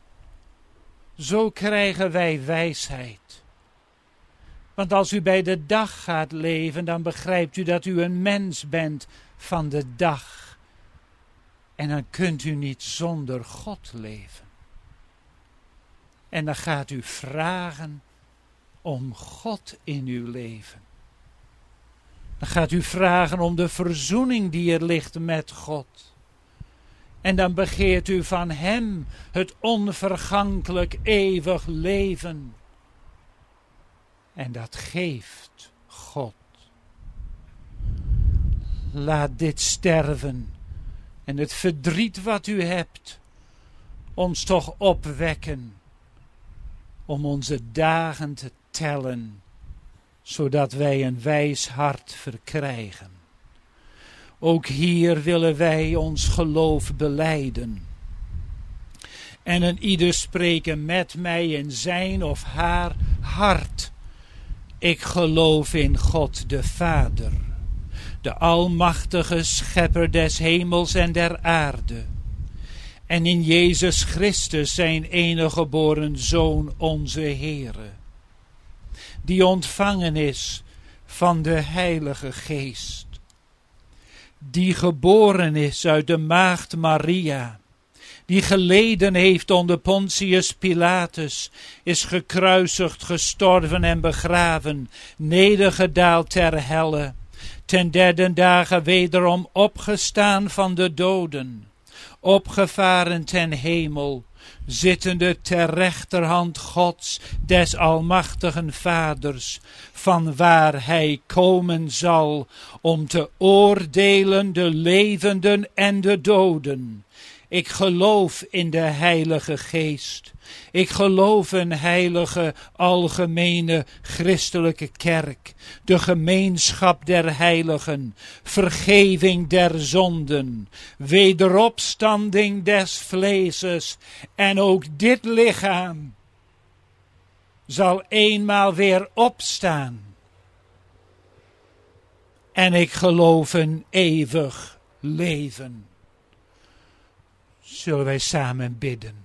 Zo krijgen wij wijsheid. Want als u bij de dag gaat leven, dan begrijpt u dat u een mens bent van de dag. En dan kunt u niet zonder God leven. En dan gaat u vragen om God in uw leven. Dan gaat u vragen om de verzoening die er ligt met God. En dan begeert u van Hem het onvergankelijk eeuwig leven. En dat geeft God. Laat dit sterven en het verdriet wat u hebt ons toch opwekken om onze dagen te tellen, zodat wij een wijs hart verkrijgen. Ook hier willen wij ons geloof belijden. En een ieder spreken met mij in zijn of haar hart. Ik geloof in God de Vader, de almachtige schepper des hemels en der aarde. En in Jezus Christus zijn enige geboren Zoon onze Heere, die ontvangen is van de Heilige Geest, die geboren is uit de maagd Maria, die geleden heeft onder Pontius Pilatus, is gekruisigd, gestorven en begraven, nedergedaald ter helle, ten derde dagen wederom opgestaan van de doden, opgevaren ten hemel, zittende ter rechterhand Gods, des almachtigen Vaders, van waar hij komen zal om te oordelen de levenden en de doden. Ik geloof in de Heilige Geest. Ik geloof in heilige, algemene, christelijke kerk, de gemeenschap der heiligen, vergeving der zonden, wederopstanding des vleeses, en ook dit lichaam zal eenmaal weer opstaan. En ik geloof in eeuwig leven. Zullen wij samen bidden.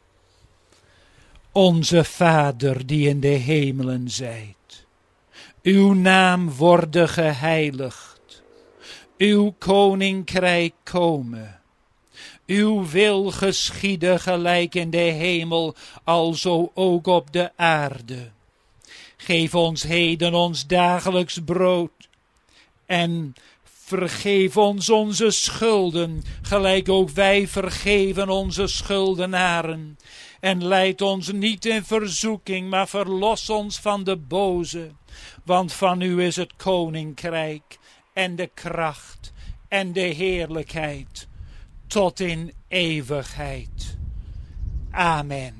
Onze Vader die in de hemelen zijt, uw naam worde geheiligd, uw koninkrijk komen, uw wil geschieden gelijk in de hemel, alzo ook op de aarde. Geef ons heden ons dagelijks brood en vergeef ons onze schulden, gelijk ook wij vergeven onze schuldenaren. En leid ons niet in verzoeking, maar verlos ons van de boze. Want van u is het koninkrijk en de kracht en de heerlijkheid tot in eeuwigheid. Amen.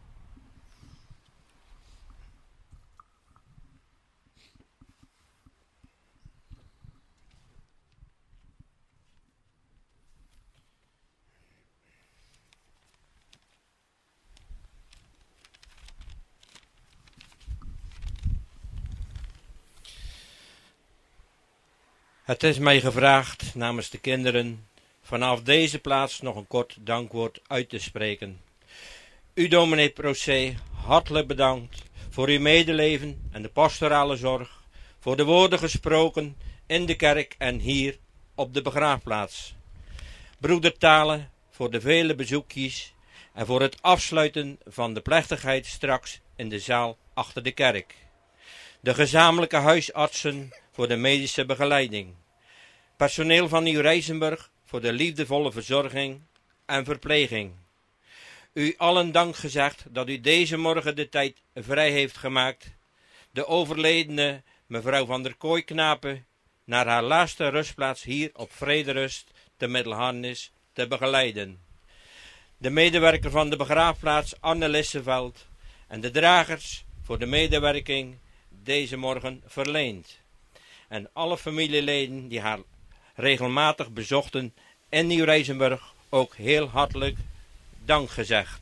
Het is mij gevraagd namens de kinderen vanaf deze plaats nog een kort dankwoord uit te spreken. U, dominee Procé, hartelijk bedankt voor uw medeleven en de pastorale zorg, voor de woorden gesproken in de kerk en hier op de begraafplaats. Broeder Talen, voor de vele bezoekjes en voor het afsluiten van de plechtigheid straks in de zaal achter de kerk. De gezamenlijke huisartsen voor de medische begeleiding. Personeel van Nieuw-Rijsenburg voor de liefdevolle verzorging en verpleging. U allen dank gezegd dat u deze morgen de tijd vrij heeft gemaakt. De overledene mevrouw van der Kooiknapen naar haar laatste rustplaats hier op Vrederust te Middelharnis te begeleiden. De medewerker van de begraafplaats Anne Lisseveld en de dragers voor de medewerking deze morgen verleend. En alle familieleden die haar regelmatig bezochten in Nieuw-Rijsenburg ook heel hartelijk dank gezegd.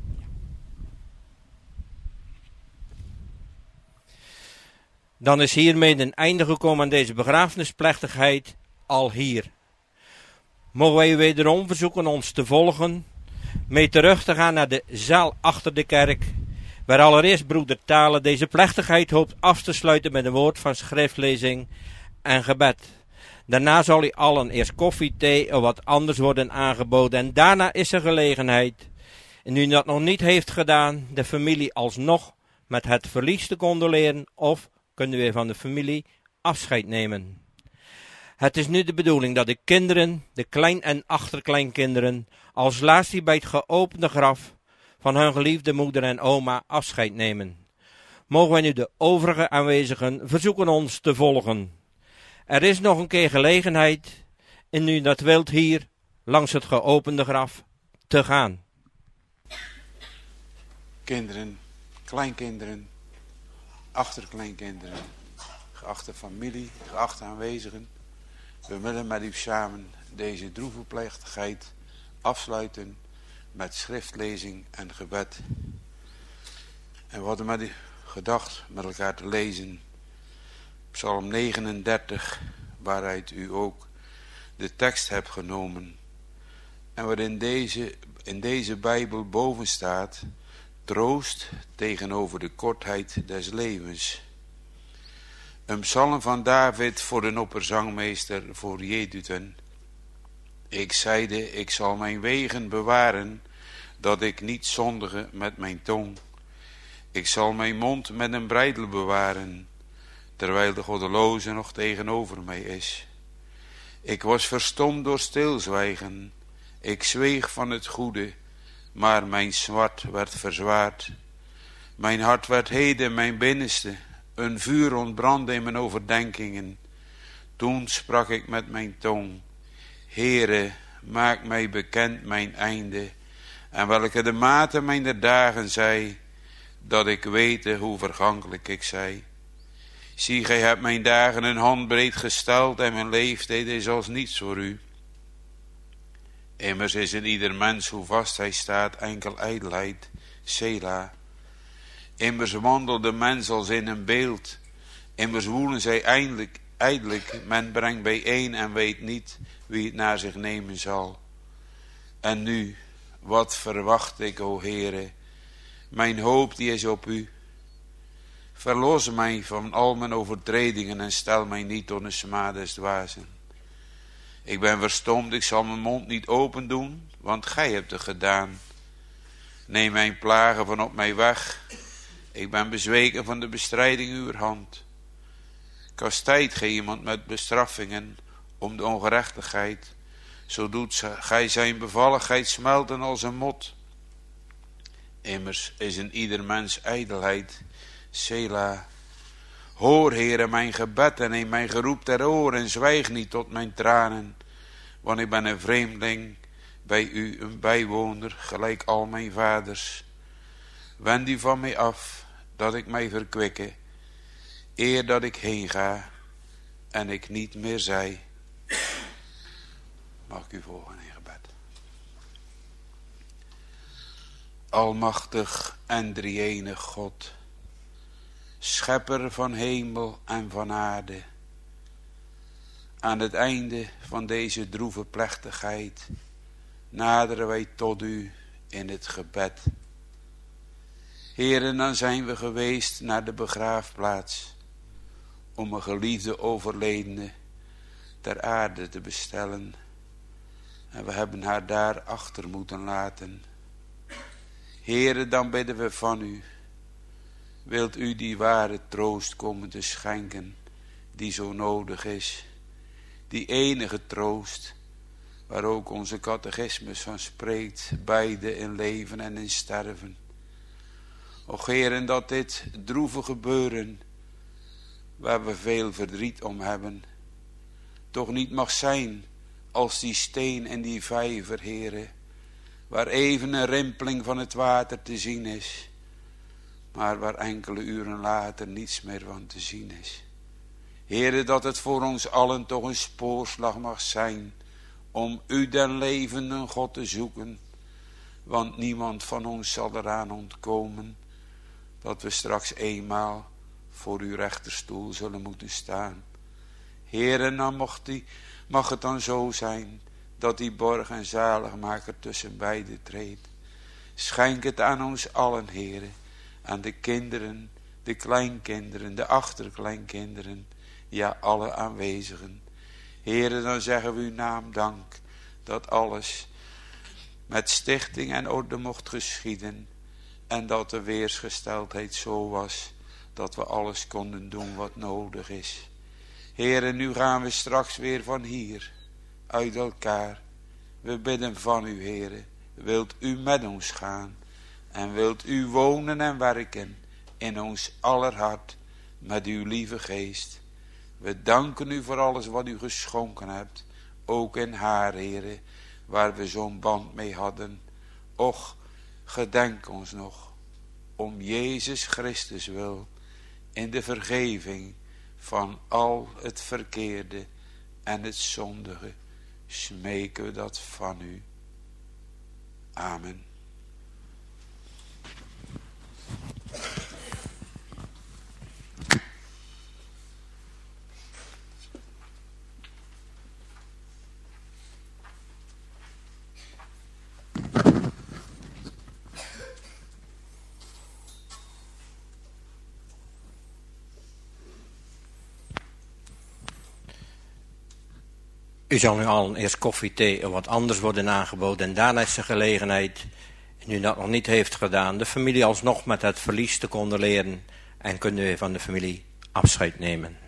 Dan is hiermee een einde gekomen aan deze begrafenisplechtigheid al hier. Mogen wij u wederom verzoeken ons te volgen, mee terug te gaan naar de zaal achter de kerk, waar allereerst broeder Talen deze plechtigheid hoopt af te sluiten met een woord van schriftlezing en gebed. Daarna zal u allen eerst koffie, thee of wat anders worden aangeboden en daarna is er gelegenheid, en u dat nog niet heeft gedaan, de familie alsnog met het verlies te condoleren of kunnen we van de familie afscheid nemen. Het is nu de bedoeling dat de kinderen, de klein- en achterkleinkinderen, als laatste bij het geopende graf van hun geliefde moeder en oma afscheid nemen. Mogen wij nu de overige aanwezigen verzoeken ons te volgen. Er is nog een keer gelegenheid, en u dat wilt hier langs het geopende graf te gaan. Kinderen, kleinkinderen, achterkleinkinderen, geachte familie, geachte aanwezigen, we willen met u samen deze droeve plechtigheid afsluiten met schriftlezing en gebed. En we hadden met u gedacht met elkaar te lezen Psalm negenendertig, waaruit u ook de tekst hebt genomen. En waarin deze, in deze Bijbel boven staat, troost tegenover de kortheid des levens. Een psalm van David voor de opperzangmeester voor Jedutun. Ik zeide, ik zal mijn wegen bewaren, dat ik niet zondige met mijn tong. Ik zal mijn mond met een breidel bewaren, terwijl de goddeloze nog tegenover mij is. Ik was verstomd door stilzwijgen, ik zweeg van het goede, maar mijn smart werd verzwaard. Mijn hart werd heden mijn binnenste, een vuur ontbrandde in mijn overdenkingen. Toen sprak ik met mijn tong, Heere, maak mij bekend mijn einde, en welke de mate mijner dagen zij, dat ik wete hoe vergankelijk ik zij. Zie, gij hebt mijn dagen een handbreed gesteld, en mijn leeftijd is als niets voor u. Immers is in ieder mens, hoe vast hij staat, enkel ijdelheid, Sela. Immers wandelt de mens als in een beeld, immers woelen zij eindelijk, ijdelijk, men brengt bijeen en weet niet wie het naar zich nemen zal. En nu, wat verwacht ik, o Heere, mijn hoop die is op u. Verlos mij van al mijn overtredingen en stel mij niet tot een smaad des dwazen. Ik ben verstomd, ik zal mijn mond niet open doen, want gij hebt het gedaan. Neem mijn plagen van op mij weg, ik ben bezweken van de bestrijding uwer hand. Kastijd gij iemand met bestraffingen om de ongerechtigheid, zo doet gij zijn bevalligheid smelten als een mot. Immers is in ieder mens ijdelheid, Sela. Hoor, Heere, mijn gebed en neem mijn geroep ter oor en zwijg niet tot mijn tranen, want ik ben een vreemdeling bij u, een bijwoner, gelijk al mijn vaders. Wend u van mij af, dat ik mij verkwikke, eer dat ik heen ga en ik niet meer zij. Mag ik u volgen in gebed. Almachtig en drie-enig God, schepper van hemel en van aarde, aan het einde van deze droeve plechtigheid naderen wij tot u in het gebed. Heren, dan zijn we geweest naar de begraafplaats om een geliefde overledene ter aarde te bestellen. En we hebben haar daar achter moeten laten. Heren, dan bidden we van u. Wilt u die ware troost komen te schenken die zo nodig is. Die enige troost waar ook onze catechismus van spreekt, beide in leven en in sterven. Och Heren, dat dit droeve gebeuren, waar we veel verdriet om hebben, toch niet mag zijn als die steen in die vijver, Heren, waar even een rimpeling van het water te zien is, maar waar enkele uren later niets meer van te zien is. Heren, dat het voor ons allen toch een spoorslag mag zijn om u den levenden God te zoeken, want niemand van ons zal eraan ontkomen dat we straks eenmaal voor uw rechterstoel zullen moeten staan. Heren, dan mag, die, mag het dan zo zijn dat die borg en zaligmaker tussen beiden treedt. Schenk het aan ons allen, Heren, aan de kinderen, de kleinkinderen, de achterkleinkinderen, ja, alle aanwezigen. Heren, dan zeggen we uw naam dank, dat alles met stichting en orde mocht geschieden, en dat de weersgesteldheid zo was, dat we alles konden doen wat nodig is. Heren, nu gaan we straks weer van hier, uit elkaar. We bidden van u, Heren, wilt u met ons gaan, en wilt u wonen en werken in ons aller hart, met uw lieve geest. We danken u voor alles wat u geschonken hebt, ook in haar, Heren, waar we zo'n band mee hadden. Och, gedenk ons nog, om Jezus Christus wil, in de vergeving van al het verkeerde en het zondige, smeken we dat van u. Amen. U zal nu al eerst koffie, thee of wat anders worden aangeboden. En daarna is de gelegenheid, en u dat nog niet heeft gedaan, de familie alsnog met het verlies te condoleren. En kunt u van de familie afscheid nemen.